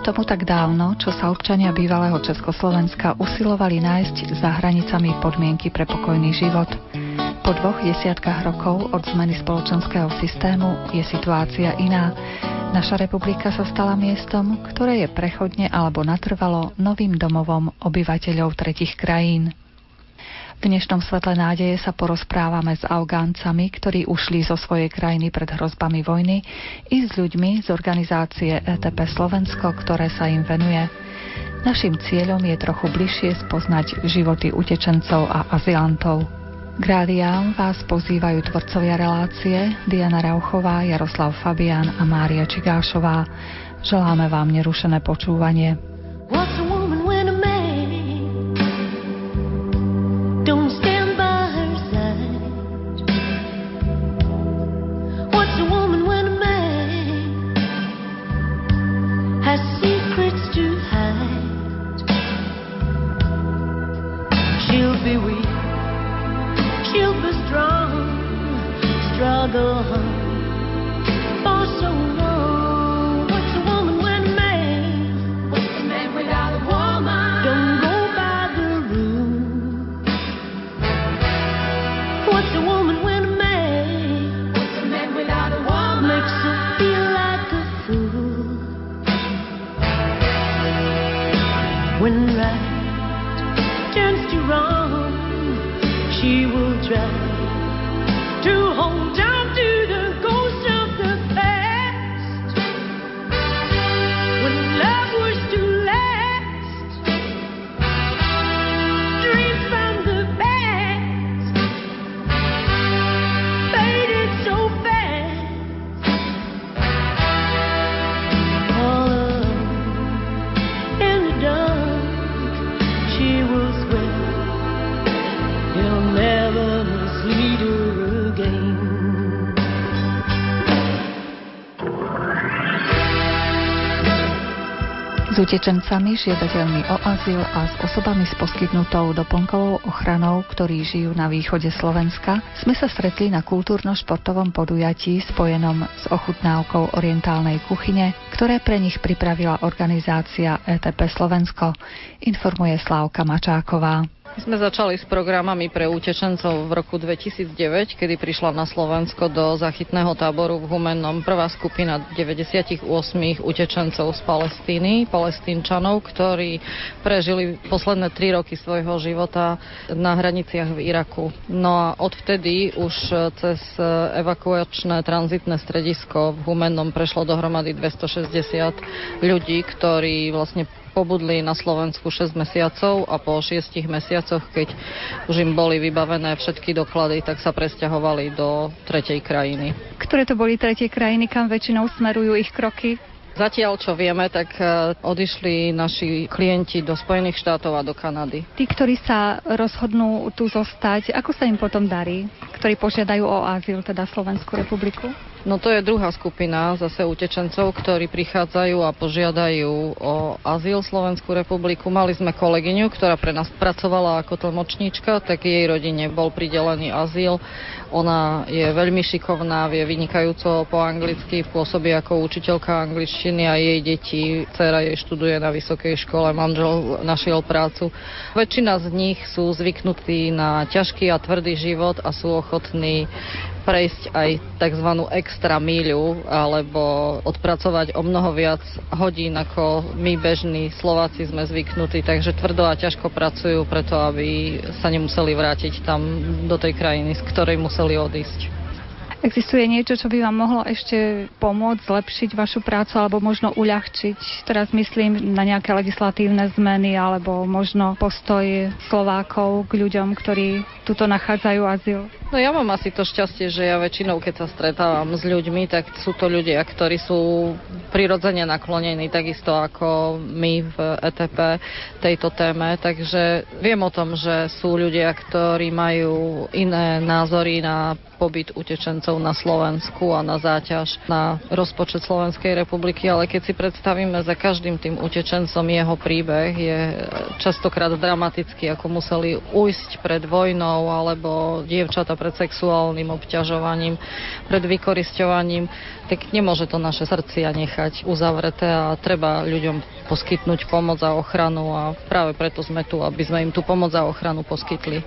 tomu tak dávno, čo sa občania bývalého Československa usilovali nájsť za hranicami podmienky pre pokojný život. Po 2 desiatkách rokov od zmeny spoločenského systému je situácia iná. Naša republika sa stala miestom, ktoré je prechodne alebo natrvalo novým domovom obyvateľov tretích krajín. V dnešnom svetle nádeje sa porozprávame s Afgáncami, ktorí ušli zo svojej krajiny pred hrozbami vojny, i s ľuďmi z organizácie ETP Slovensko, ktoré sa im venuje. Naším cieľom je trochu bližšie spoznať životy utečencov a azylantov. K rádiám vás pozývajú tvorcovia relácie Diana Rauchová, Jaroslav Fabián a Mária Čigášová. Želáme vám nerušené počúvanie. Don't stand by her side. What's a woman when a man has secrets to hide? She'll be weak, she'll be strong, struggle for so long. What's a woman when a man? What's a man without a woman? Don't go by the rules. What's a woman when a man? What's a man without a woman? Makes her feel like a fool. When right turns to wrong, she will try to hold on to the ghost of the past. When love was to last, dreams from the past faded so fast. All alone in the dark, she will swear he'll never mislead her again. S utečencami, žiadateľmi o azyl a s osobami s poskytnutou doplnkovou ochranou, ktorí žijú na východe Slovenska, sme sa stretli na kultúrno-športovom podujatí spojenom s ochutnávkou orientálnej kuchyne, ktoré pre nich pripravila organizácia ETP Slovensko, informuje Slávka Mačáková. My sme začali s programami pre utečencov v roku 2009, kedy prišla na Slovensko do záchytného táboru v Humennom prvá skupina 98 utečencov z Palestíny, Palestínčanov, ktorí prežili posledné 3 roky svojho života na hraniciach v Iraku. No a odvtedy už cez evakuačné tranzitné stredisko v Humennom prešlo dohromady 260 ľudí, ktorí vlastne pobudli na Slovensku 6 mesiacov a po 6 mesiacoch, keď už im boli vybavené všetky doklady, tak sa presťahovali do tretej krajiny. Ktoré to boli tretie krajiny, kam väčšinou smerujú ich kroky? Zatiaľ, čo vieme, tak odišli naši klienti do Spojených štátov a do Kanady. Tí, ktorí sa rozhodnú tu zostať, ako sa im potom darí? Ktorí požiadajú o azyl, teda Slovenskú republiku? No to je druhá skupina zase utečencov, ktorí prichádzajú a požiadajú o azyl Slovenskú republiku. Mali sme kolegyňu, ktorá pre nás pracovala ako tlmočníčka, tak jej rodine bol pridelený azyl. Ona je veľmi šikovná, vie vynikajúco po anglicky, pôsobí ako učiteľka angličtiny a jej deti, dcéra jej študuje na vysokej škole, manžel našiel prácu. Väčšina z nich sú zvyknutí na ťažký a tvrdý život a sú ochotní prejsť aj tzv. Extra míľu alebo odpracovať o mnoho viac hodín, ako my bežní Slováci sme zvyknutí, takže tvrdo a ťažko pracujú preto, aby sa nemuseli vrátiť tam do tej krajiny, z ktorej museli odísť. Existuje niečo, čo by vám mohlo ešte pomôcť, zlepšiť vašu prácu alebo možno uľahčiť? Teraz myslím na nejaké legislatívne zmeny alebo možno postoj Slovákov k ľuďom, ktorí tuto nachádzajú azyl. No ja mám asi to šťastie, že ja väčšinou, keď sa stretávam s ľuďmi, tak sú to ľudia, ktorí sú prirodzene naklonení, takisto ako my v ETP tejto téme. Takže viem o tom, že sú ľudia, ktorí majú iné názory na pobyt utečencov utečencov na Slovensku a na záťaž na rozpočet Slovenskej republiky, ale keď si predstavíme za každým tým utečencom jeho príbeh, je častokrát dramatický, ako museli ujsť pred vojnou, alebo dievčata pred sexuálnym obťažovaním, pred vykorisťovaním, tak nemôže to naše srdcia nechať uzavreté a treba ľuďom poskytnúť pomoc a ochranu a práve preto sme tu, aby sme im tú pomoc a ochranu poskytli.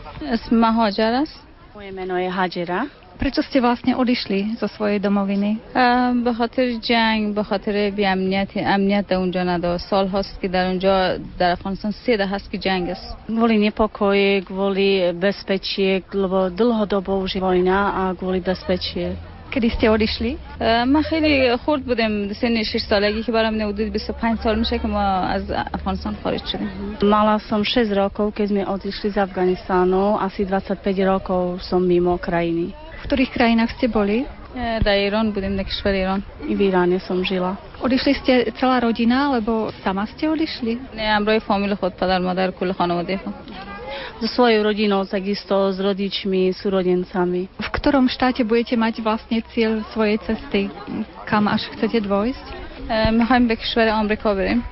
Moje meno je Hadžera. Prečo ste vlastne odišli zo svojej domoviny? به خاطر جنگ، به خاطر امنیت اونجا نداره. سال هاست که در اونجا در افغانستان 3 هست که جنگ است. Kvôli nepokoji, kvôli bezpečie, lebo dlhodobo už je vojna a kvôli bezpečie. Kedy ste odišli? ما خیلی خرد بودیم، سن 6 سالگی که برام حدود 25 سال میشه که ما از افغانستان خارج شدیم. Mala som 6 rokov, keď sme odišli z Afganistánu, asi 25 rokov som mimo krajiny. V ktorých krajinách ste boli? در ایران بودیم، در کشور ایران. I v Iráne som žila. Odišli ste celá rodina, alebo sama ste odišli? نه، همراه فامیل خود، پدر مادر کل خانواده خود. So svojou rodinou, takisto s rodičmi, súrodencami. V ktorom štáte budete mať vlastne cieľ svojej cesty? Kam až chcete dôjsť? میخوایم به کشور آمریکا بریم.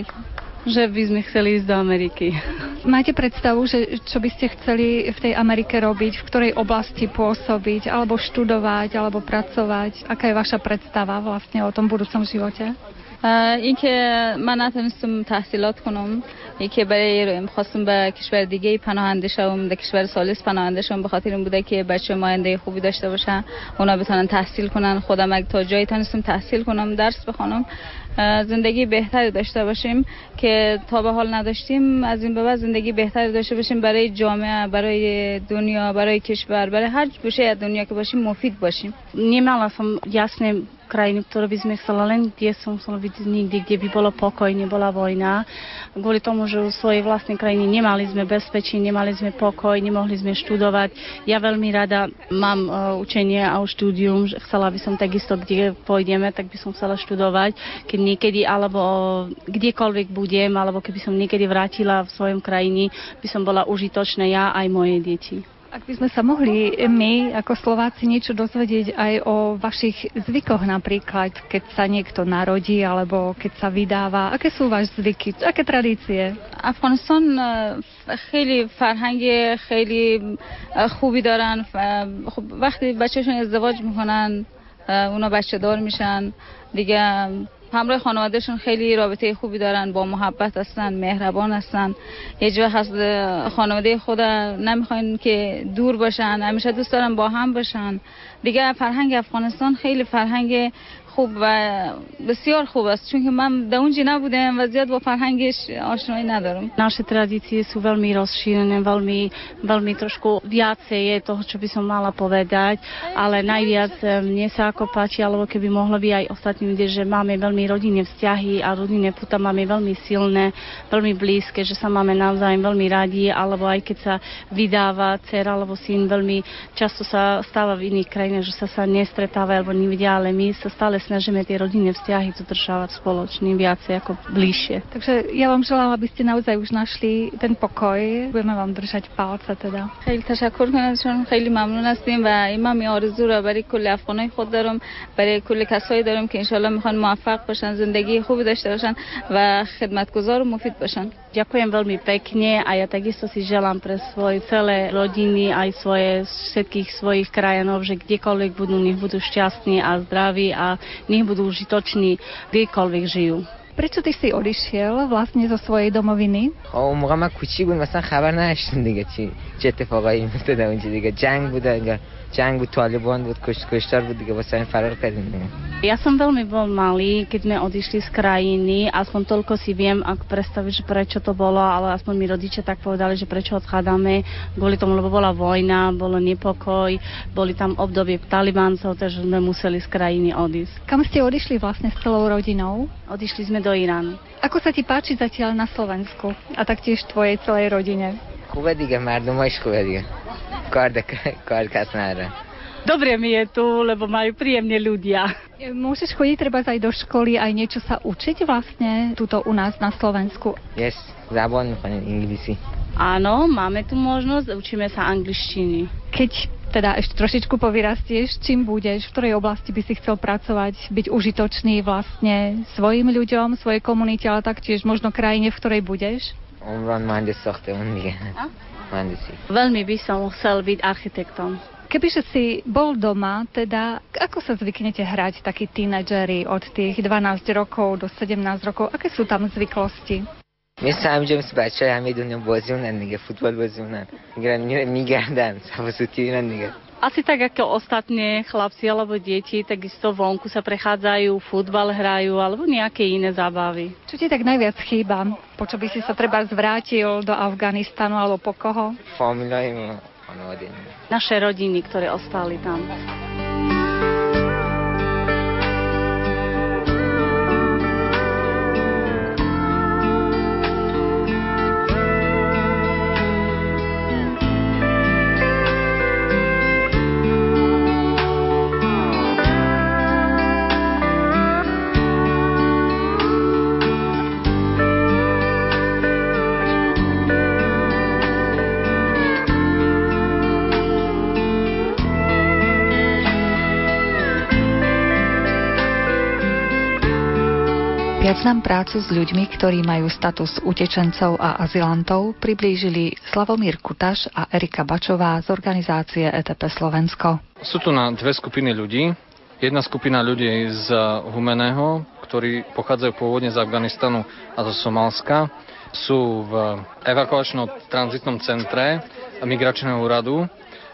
Že by sme chceli ísť do Ameriky. Máte predstavu, že čo by ste chceli v tej Amerike robiť, v ktorej oblasti pôsobiť, alebo študovať, alebo pracovať? Aká je vaša predstava vlastne o tom budúcom živote? اینکه من نتونستم تحصیلات کنم، یکی برای می‌خواستم به کشور دیگه پناهنده شوم، به کشور ثالث پناهنده شوم، به خاطر این بوده که بچه‌ها آینده خوبی داشته باشن، اونا بتونن تحصیل کنن. خودم اگه تا جایی تونستم تحصیل کنم، درس بخونم، زندگی بهتری داشته باشیم که تا به حال نداشتیم، از این به بعد زندگی بهتری داشته باشیم برای جامعه، برای دنیا، برای کشور، برای هر گوشه از دنیا که باشیم مفید باشیم. Nemala som jasné krajinu, ktorú by sme chcela, len kde som chcela byť nikde, kde by bolo pokoj, nebola vojna. Kvôli tomu, že v svojej vlastnej krajine nemali sme bezpečie, nemali sme pokoj, nemohli sme študovať. Ja veľmi rada mám učenie a štúdium, že chcela by som takisto, kde pôjdeme, tak by som chcela študovať, keď niekedy, alebo kdekoľvek budem, alebo keby som niekedy vrátila v svojom krajine, by som bola užitočná ja aj moje deti. Ak by sme sa mohli my ako Slováci niečo dozvedieť aj o vašich zvykoch napríklad, keď sa niekto narodí alebo keď sa vydáva, aké sú vaše zvyky, aké tradície? افغانستان خیلی فرهنگ خیلی خوبی دارن. خب وقتی بچه‌شون ازدواج میکنن اونا بچه دار میشن دیگه، همراه خانوادهشون خیلی رابطه خوبی دارن، با محبت هستن، مهربان هستن. هیچ وقت از خانواده خود نمیخواین که دور باشن، همیشه دوست دارن با هم باشن. دیگه فرهنگ افغانستان خیلی فرهنگ خوب و بسیار خوب است، چون که من در اونجا نبودم و زیاد با فرهنگش آشنایی ندارم. Naše tradície sú veľmi rozšírené, veľmi trošku viacej je toho, čo by som mala povedať, ale najviac mne sa ako páči, alebo keby mohlo by aj ostatní vidieť, že máme veľmi rodinné vzťahy a rodinné puta máme veľmi silné, veľmi blízke, že sa máme navzájom veľmi radi, alebo aj keď sa vydáva dcera alebo syn, veľmi často sa stáva v iných krajinách, že sa nestretávajú alebo nevidia, ale my sa stále snažíme tie rodinné vzťahy dodržávať spoločne, viacej ako bližšie. Takže ja vám želám, aby ste naozaj už našli ten pokoj. Budeme vám držať palce teda. خیلی تشکر کنم ازشون، خیلی ممنون هستیم و من آرزو رو برای کل افغانای خود دارم، برای کل کسایی دارم که انشالله میخوان موفق باشن، زندگی خوبی داشته باشن و خدمتگزار و مفید باشن. Ďakujem veľmi pekne a ja takisto si želám pre svoje celé rodiny aj všetkých svojich krajanov, že kdekoľvek budú, nech budú šťastní a zdraví a nech budú užitoční, kdekoľvek žijú. Prečo ty si odišiel vlastne zo svojej domoviny? اون موقع من کوچیک بود، مثلا خبر نداشتیم دیگه چه اتفاقایی میافتاد اونجا دیگه. جنگ بود، طالبان بود، کشتار بود دیگه، واسه این فرار کردیم دیگه. Ja som veľmi bol malý, keď sme odišli z krajiny, aspoň toľko si viem, ak predstaviť, že prečo to bolo, ale aspoň mi rodičia tak povedali, že prečo odchádzame, kvôli tomu, lebo bola vojna, bolo nepokoj, boli tam obdobie talibáncov, takže sme museli z krajiny odísť. Kam ste odišli vlastne s celou rodinou? Odišli sme do Iránu. Ako sa ti páči zatiaľ na Slovensku a taktiež tvojej celej rodine? خوبه دیگه، مردماش خوبه دیگه، کار کس نداره. Dobre mi je tu, lebo majú príjemne ľudia. Môžeš chodiť treba aj do školy, aj niečo sa učiť vlastne tuto u nás na Slovensku? Yes, زبان میخونیم انگلیسی. Áno, máme tu možnosť, učíme sa angličtiny. Keď teda ešte trošičku povyrastieš, čím budeš, v ktorej oblasti by si chcel pracovať, byť užitočný vlastne svojim ľuďom, svojej komunite, ale taktiež možno krajine, v ktorej budeš? عمران مهندس ساختمون دیگه. مهندسی. Veľmi by som chcel byť architektom. Kebyže si bol doma, teda ako sa zvyknete hrať takí tínedžeri od tých 12 rokov do 17 rokov? Aké sú tam zvyklosti? مثل همینجا مثل بچه های همه دنیا بازی مونن دیگه فوتبال بازی مونن میگردن سواسوتی مونن دیگه Asi tak ako ostatné chlapci alebo deti, takisto vonku sa prechádzajú, futbal hrajú alebo nejaké iné zábavy. Čo ti tak najviac chýba? Po čo by si sa treba zvrátil do Afganistanu alebo po koho? فامیلای ما خانواده Naše rodiny, ktoré ostali tam. Viac nám prácu s ľuďmi, ktorí majú status utečencov a azylantov, priblížili Slavomír Kutaš a Erika Bačová z organizácie ETP Slovensko. Sú tu na dve skupiny ľudí. Jedna skupina ľudí z Humenného, ktorí pochádzajú pôvodne z Afganistanu a zo Somálska. Sú v evakuačnom tranzitnom centre migračného úradu.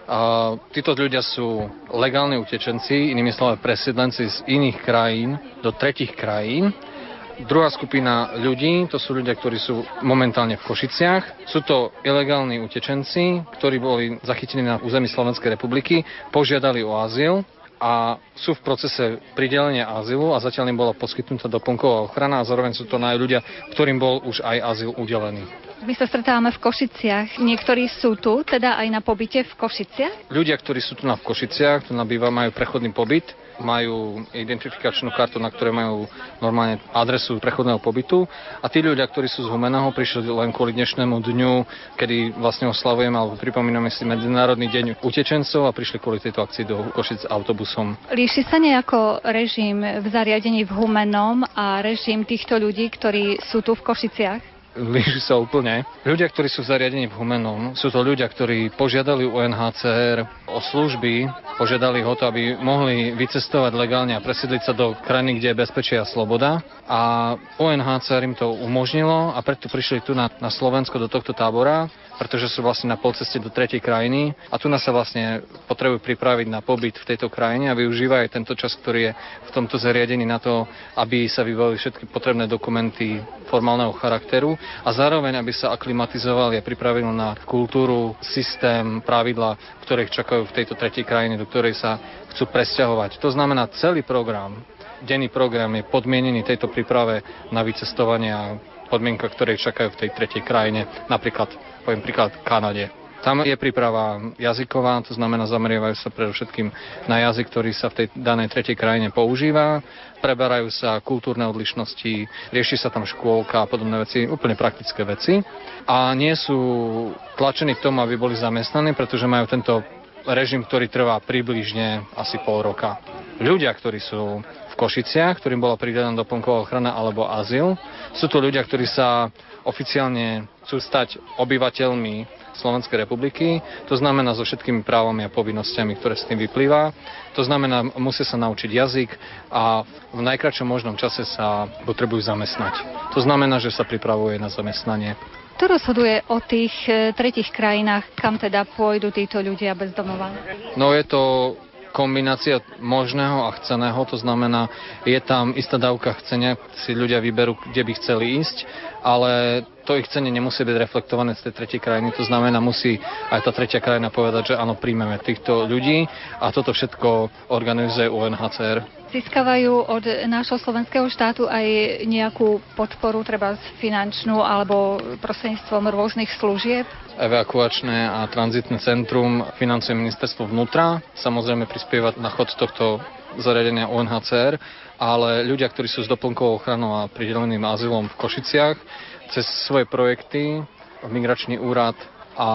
Títo ľudia sú legálni utečenci, inými slovami presídlenci z iných krajín do tretích krajín. Druhá skupina ľudí, to sú ľudia, ktorí sú momentálne v Košiciach. Sú to ilegálni utečenci, ktorí boli zachytení na území Slovenskej republiky, požiadali o azyl a sú v procese pridelenia azylu a zatiaľ im bola poskytnutá doplnková ochrana a zároveň sú to ľudia, ktorým bol už aj azyl udelený. My sa stretávame v Košiciach. Niektorí sú tu, teda aj na pobyte v Košiciach? Ľudia, ktorí sú tu v Košiciach, tu majú prechodný pobyt, majú identifikačnú kartu, na ktorej majú normálne adresu prechodného pobytu. A tí ľudia, ktorí sú z Humenného, prišli len kvôli dnešnému dňu, kedy vlastne oslavujeme alebo pripomíname si Medzinárodný deň utečencov a prišli kvôli tejto akcii do Košic autobusom. Líši sa nejako režim v zariadení v Humennom a režim týchto ľudí, ktorí sú tu v Košiciach? Líši sa úplne. Ľudia, ktorí sú v zariadení v Humennom, sú to ľudia, ktorí požiadali UNHCR o služby, požiadali ho to, aby mohli vycestovať legálne a presídliť sa do krajiny, kde je bezpečie a sloboda. A UNHCR im to umožnilo a preto prišli tu na Slovensko do tohto tábora, pretože sú vlastne na polceste do tretej krajiny a tu nás sa vlastne potrebujú pripraviť na pobyt v tejto krajine a využívajú tento čas, ktorý je v tomto zariadení na to, aby sa vybavili všetky potrebné dokumenty formálneho charakteru a zároveň, aby sa aklimatizovali a pripravili na kultúru, systém, pravidla, ktoré ich čakajú v tejto tretej krajine, do ktorej sa chcú presťahovať. To znamená, celý program, denný program je podmienený tejto príprave na vycestovanie a podmienka, ktoré ich čakajú v tej tretej krajine, napríklad, poviem príklad, Kanade. Tam je príprava jazyková, to znamená, zameriavajú sa predovšetkým na jazyk, ktorý sa v tej danej tretej krajine používa, preberajú sa kultúrne odlišnosti, rieši sa tam škôlka a podobné veci, úplne praktické veci. A nie sú tlačení k tomu, aby boli zamestnaní, pretože majú tento režim, ktorý trvá približne asi pol roka. Ľudia, ktorí sú v Košiciach, ktorým bola pridelená doplnková ochrana alebo azyl, sú to ľudia, ktorí sa oficiálne chcú stať obyvateľmi Slovenskej republiky, to znamená so všetkými právami a povinnosťami, ktoré s tým vyplýva. To znamená, musia sa naučiť jazyk a v najkratšom možnom čase sa potrebujú zamestnať. To znamená, že sa pripravuje na zamestnanie. Kto rozhoduje o tých tretích krajinách, kam teda pôjdu títo ľudia bez domova? No je to kombinácia možného a chceného, to znamená, je tam istá dávka chcenia, si ľudia vyberú, kde by chceli ísť, ale to ich chcenie nemusí byť reflektované z tej tretej krajiny, to znamená, musí aj tá tretia krajina povedať, že áno, príjmeme týchto ľudí a toto všetko organizuje UNHCR. Získavajú od nášho slovenského štátu aj nejakú podporu, treba finančnú alebo prostredníctvom rôznych služieb? Evakuačné a tranzitné centrum financuje ministerstvo vnútra, samozrejme prispieva na chod tohto zariadenia UNHCR, ale ľudia, ktorí sú s doplnkovou ochranou a prideleným azylom v Košiciach, cez svoje projekty, migračný úrad a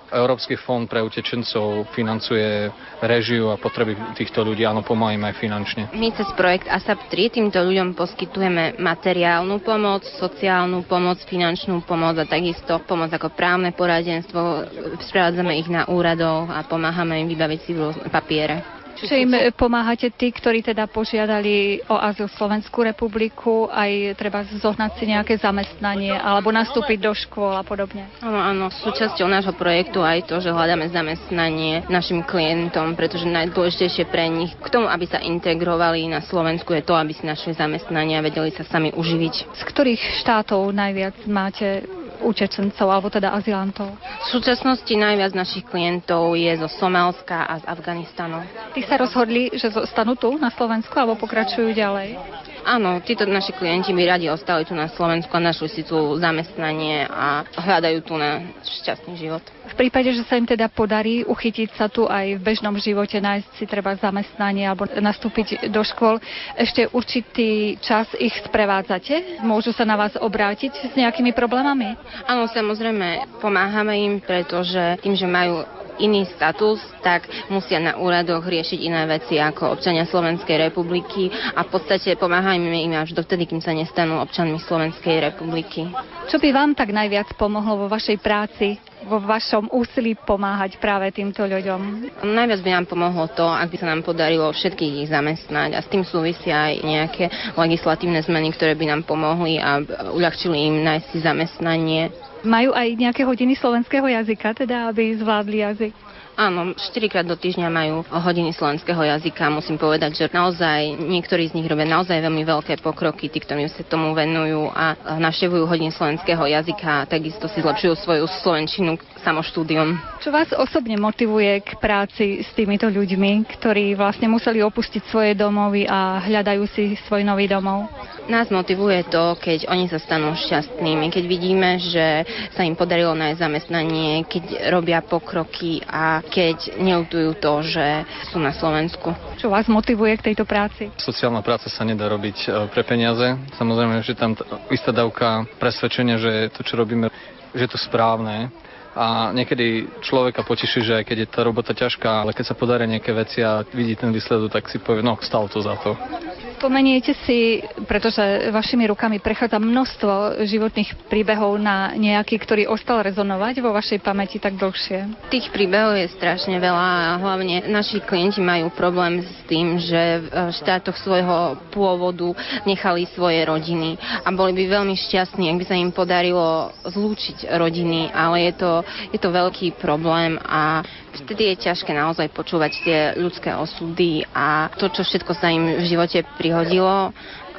Európsky fond pre utečencov financuje režiu a potreby týchto ľudí, áno, pomáhame aj finančne. My cez projekt ASAP 3 týmto ľuďom poskytujeme materiálnu pomoc, sociálnu pomoc, finančnú pomoc a takisto pomoc ako právne poradenstvo. Sprevádzame ich na úradoch a pomáhame im vybaviť si rôzne papiere. Čiže im pomáhate tí, ktorí teda požiadali o azyl Slovenskú republiku, aj treba zohnať si nejaké zamestnanie alebo nastúpiť do škôl a podobne? Áno, súčasťou nášho projektu aj to, že hľadáme zamestnanie našim klientom, pretože najdôležitejšie pre nich k tomu, aby sa integrovali na Slovensku, je to, aby si našli zamestnanie a vedeli sa sami uživiť. Z ktorých štátov najviac máte utečencov alebo teda azylantov? V súčasnosti najviac našich klientov je zo Somálska a z Afganistanu. Tí sa rozhodli, že zostanú tu na Slovensku alebo pokračujú ďalej? Áno, títo naši klienti by radi ostali tu na Slovensku a našli si tu zamestnanie a hľadajú tu na šťastný život. V prípade, že sa im teda podarí uchytiť sa tu aj v bežnom živote, nájsť si treba zamestnanie alebo nastúpiť do škôl, ešte určitý čas ich sprevádzate? Môžu sa na vás obrátiť s nejakými problémami? Áno, samozrejme, pomáhame im, pretože tým, že majú iný status, tak musia na úradoch riešiť iné veci ako občania Slovenskej republiky a v podstate pomáhajme im až dovtedy, kým sa nestanú občanmi Slovenskej republiky. Čo by vám tak najviac pomohlo vo vašej práci, vo vašom úsilí pomáhať práve týmto ľuďom? Najviac by nám pomohlo to, ak by sa nám podarilo všetkých ich zamestnať a s tým súvisia aj nejaké legislatívne zmeny, ktoré by nám pomohli a uľahčili im nájsť si zamestnanie. Majú aj nejaké hodiny slovenského jazyka, teda aby zvládli jazyk? Áno, 4-krát do týždňa majú hodiny slovenského jazyka. Musím povedať, že naozaj niektorí z nich robia naozaj veľmi veľké pokroky, tí, ktorí sa tomu venujú a navštevujú hodiny slovenského jazyka a takisto si zlepšujú svoju slovenčinu samoštúdiom. Čo vás osobne motivuje k práci s týmito ľuďmi, ktorí vlastne museli opustiť svoje domovy a hľadajú si svoj nový domov? Nás motivuje to, keď oni sa stanú šťastnými, keď vidíme, že sa im podarilo nájsť zamestnanie, keď robia pokroky a keď neľutujú to, že sú na Slovensku. Čo vás motivuje k tejto práci? Sociálna práca sa nedá robiť pre peniaze. Samozrejme, že tam istá dávka presvedčenia, že to, čo robíme, že je to správne. A niekedy človeka poteší, že aj keď je tá robota ťažká, ale keď sa podaria nejaké veci a vidí ten výsledok, tak si povie, no, stalo to za to. Spomeniete si, pretože vašimi rukami prechádza množstvo životných príbehov na nejaký, ktorý ostal rezonovať vo vašej pamäti tak dlhšie? Tých príbehov je strašne veľa a hlavne naši klienti majú problém s tým, že v štátoch svojho pôvodu nechali svoje rodiny a boli by veľmi šťastní, ak by sa im podarilo zlúčiť rodiny, ale je to veľký problém a vtedy je ťažké naozaj počúvať tie ľudské osudy a to, čo všetko sa im v živote prihodilo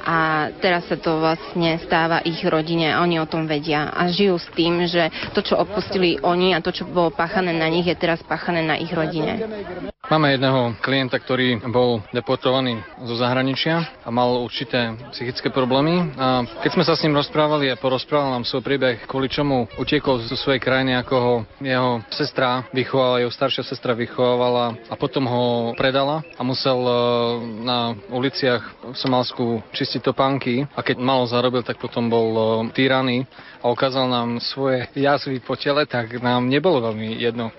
a teraz sa to vlastne stáva ich rodine a oni o tom vedia a žijú s tým, že to, čo opustili oni a to, čo bolo páchané na nich, je teraz páchané na ich rodine. Máme jedného klienta, ktorý bol deportovaný zo zahraničia a mal určité psychické problémy. A keď sme sa s ním rozprávali a porozprával nám svoj príbeh, kvôli čomu utiekol zo svojej krajiny, ako ho jeho sestra vychovala, jeho staršia sestra vychovávala a potom ho predala a musel na uliciach v Somálsku čistiť topánky a keď malo zarobil, tak potom bol týraný a ukázal nám svoje jazvy po tele, tak nám nebolo veľmi jedno.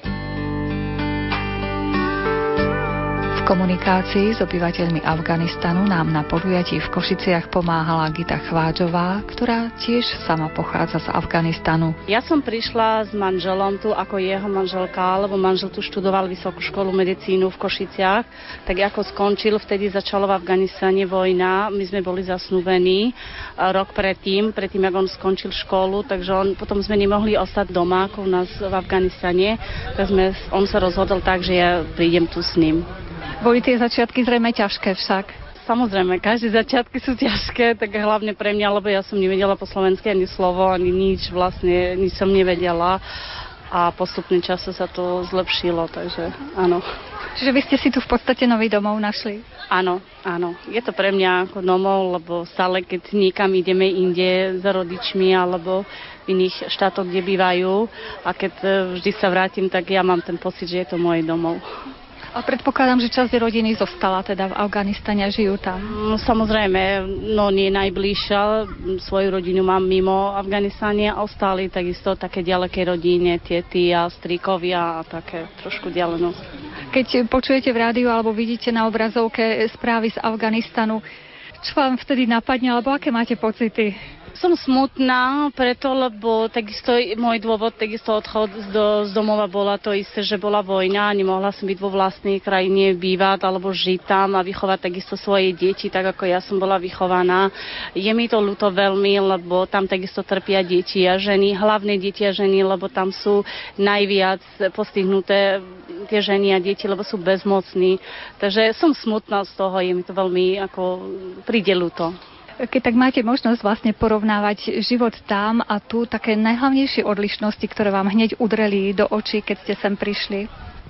V komunikácii s obyvateľmi Afganistanu nám na podujatí v Košiciach pomáhala Gita Chvádžová, ktorá tiež sama pochádza z Afganistanu. Ja som prišla s manželom tu ako jeho manželka, lebo manžel tu študoval vysokú školu medicínu v Košiciach. Tak ako skončil, vtedy začala v Afganistane vojna. My sme boli zasnúbení rok predtým, ako on skončil školu, takže potom sme nemohli ostať doma ako u nás v Afganistane. Tak on sa rozhodol tak, že ja prídem tu s ním. Boli tie začiatky zrejme ťažké však? Samozrejme, každé začiatky sú ťažké, tak hlavne pre mňa, lebo ja som nevedela po slovensky ani slovo, ani nič, vlastne nič som nevedela a postupným čase sa to zlepšilo, takže áno. Čiže vy ste si tu v podstate nový domov našli? Áno. Je to pre mňa ako domov, lebo stále, keď niekam ideme inde za rodičmi alebo v iných štátoch, kde bývajú a keď vždy sa vrátim, tak ja mám ten pocit, že je to môj domov. A predpokladám, že časť rodiny zostala teda v Afganistane a žijú tam. Samozrejme, no nie najbližšia. Svoju rodinu mám mimo Afganistane a ostali takisto také ďaleké rodine, tiety a strikovia a také trošku ďalenosť. Keď počujete v rádiu alebo vidíte na obrazovke správy z Afganistanu, čo vám vtedy napadne, alebo aké máte pocity? Som smutná preto, lebo takisto môj dôvod, takisto odchod z domova bola to isté, že bola vojna, nemohla som byť vo vlastnej krajine bývať alebo žiť tam a vychovať takisto svoje deti, tak ako ja som bola vychovaná. Je mi to ľúto veľmi, lebo tam takisto trpia deti a ženy, hlavne deti a ženy, lebo tam sú najviac postihnuté tie ženy a deti, lebo sú bezmocní. Takže som smutná z toho, je mi to veľmi ako príde ľúto. Keď tak máte možnosť vlastne porovnávať život tam a tu, také najhlavnejšie odlišnosti, ktoré vám hneď udreli do očí, keď ste sem prišli?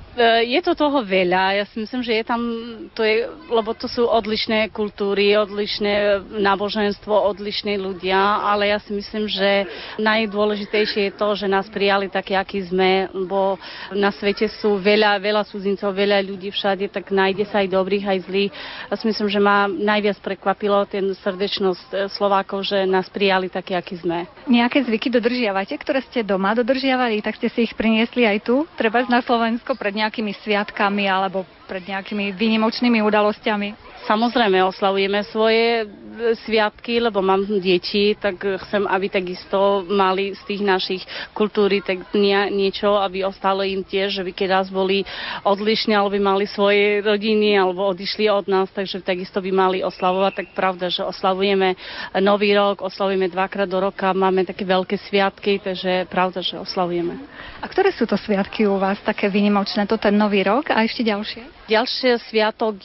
Je to toho veľa. Ja si myslím, že je tam, lebo to sú odlišné kultúry, odlišné náboženstvo, odlišní ľudia, ale ja si myslím, že najdôležitejšie je to, že nás prijali také, akí sme, bo na svete sú veľa cudzincov, veľa ľudí všade, tak nájde sa aj dobrých, aj zlých. Ja si myslím, že ma najviac prekvapilo ten srdečnosť Slovákov, že nás prijali také, akí sme. Nejaké zvyky dodržiavate, ktoré ste doma dodržiavali, tak ste si ich priniesli aj tu, treba na Slovensko pred nejakými sviatkami alebo pred nejakými výnimočnými udalosťami? Samozrejme, oslavujeme svoje sviatky, lebo mám deti, tak chcem, aby takisto mali z tých našich kultúry tak niečo, aby ostalo im tiež, že by keď raz boli odlišní, alebo by mali svoje rodiny, alebo odišli od nás, takže takisto by mali oslavovať. Tak pravda, že oslavujeme Nový rok, oslavujeme 2-krát do roka, máme také veľké sviatky, takže pravda, že oslavujeme. A ktoré sú to sviatky u vás také výnimočné? To ten Nový rok a ešte ďalšie? Ďalšie sviatok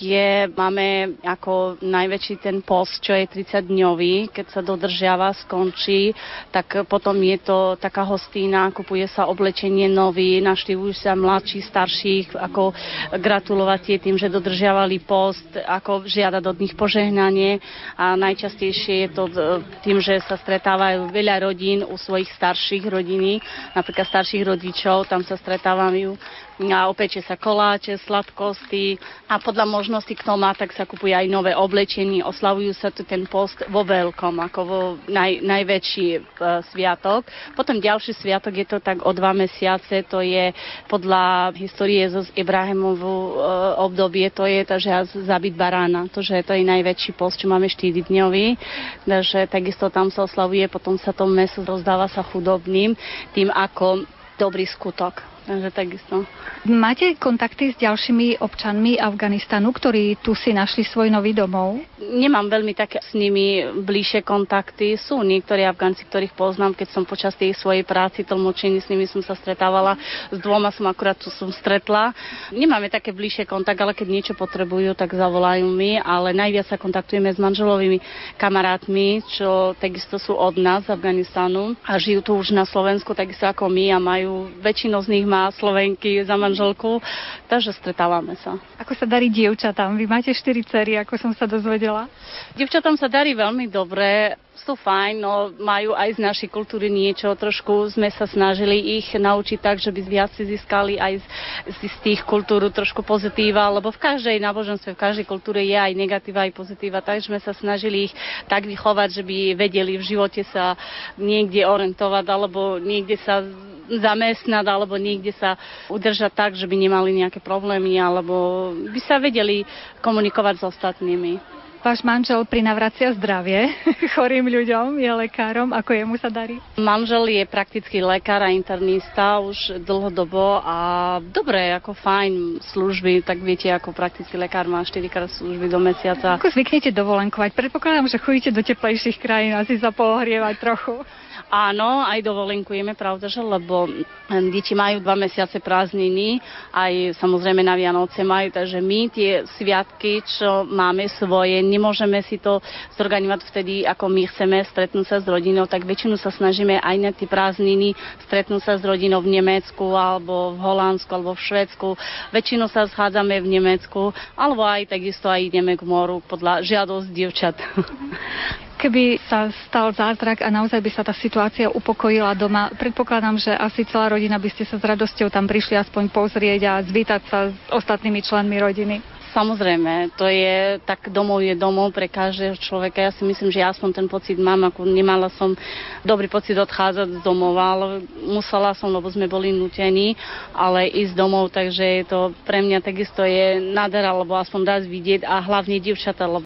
máme ako najväčší ten post, čo je 30-dňový, keď sa dodržiava, skončí, tak potom je to taká hostína, kupuje sa oblečenie nový, navštívujú sa mladší, starších, ako gratulovať tým, že dodržiavali post, ako žiadať od nich požehnanie a najčastejšie je to tým, že sa stretávajú veľa rodín u svojich starších rodiny, napríklad starších rodičov, tam sa stretávajú a opeče sa koláče, sladkosti a podľa možnosti, kto má, tak sa kupuje aj nové oblečenie. Oslavujú sa tu ten post vo veľkom, ako vo najväčší sviatok. Potom ďalší sviatok je to tak o 2 mesiace, to je podľa histórie zo Ibrahimovú obdobie, to je takže zabiť barána, to je najväčší post, čo máme 4-dňový, takže takisto tam sa oslavuje, potom sa to mäso rozdáva sa chudobným, tým ako dobrý skutok. Takže takisto. Máte kontakty s ďalšími občanmi Afganistanu, ktorí tu si našli svoj nový domov? Nemám veľmi také s nimi bližšie kontakty. Sú niektorí Afgánci, ktorých poznám, keď som počas tej svojej práci tlmočení, s nimi som sa stretávala. S 2 som akurát tu som stretla. Nemáme také bližšie kontakt, ale keď niečo potrebujú, tak zavolajú mi, ale najviac sa kontaktujeme s manželovými kamarátmi, čo takisto sú od nás z Afganistanu a žijú tu už na Slovensku, takisto ako my a majú väčšinu z nich má Slovenky za manželku, takže stretávame sa. Ako sa darí dievčatám? Vy máte 4 dcery, ako som sa dozvedela. Dievčatám sa darí veľmi dobre, sú fajn, no majú aj z našej kultúry niečo, trošku sme sa snažili ich naučiť tak, že by viac si získali aj z tých kultúr trošku pozitíva, lebo v každej náboženstve, v každej kultúre je aj negatíva, aj pozitíva, takže sme sa snažili ich tak vychovať, že by vedeli v živote sa niekde orientovať, alebo niekde sa zamestnať, alebo niekde sa udržať tak, že by nemali nejaké problémy, alebo by sa vedeli komunikovať s ostatnými. Váš manžel prinavracia zdravie chorým ľuďom, je lekárom, ako jemu sa darí? Manžel je prakticky lekár a internista už dlhodobo a dobre, ako fajn služby, tak viete, ako prakticky lekár má 4-krát služby do mesiaca. Ako zvyknete dovolenkovať? Predpokladám, že chodíte do teplejších krajín asi sa pohrievať trochu. Áno, aj dovolenkujeme, pravda, že lebo deti majú 2 mesiace prázdniny, aj samozrejme na Vianoce majú, takže my tie sviatky, čo máme svoje, nemôžeme si to zorganizovať vtedy, ako my chceme stretnúť sa s rodinou, tak väčšinu sa snažíme aj na tie prázdniny stretnúť sa s rodinou v Nemecku, alebo v Holandsku, alebo v Švédsku. Väčšinu sa schádzame v Nemecku, alebo aj takisto aj ideme k moru podľa žiadosť dievčat. Keby sa stal zázrak a naozaj by sa tá situácia upokojila doma, predpokladám, že asi celá rodina by ste sa s radosťou tam prišli aspoň pozrieť a zvítať sa s ostatnými členmi rodiny. Samozrejme, to je, tak domov je domov pre každého človeka. Ja si myslím, že ja aspoň ten pocit mám, ako nemala som dobrý pocit odchádzať z domova, ale musela som, lebo sme boli nútení, ale ísť domov, takže to pre mňa takisto je nádhera, lebo aspoň dá vidieť a hlavne dievčatá,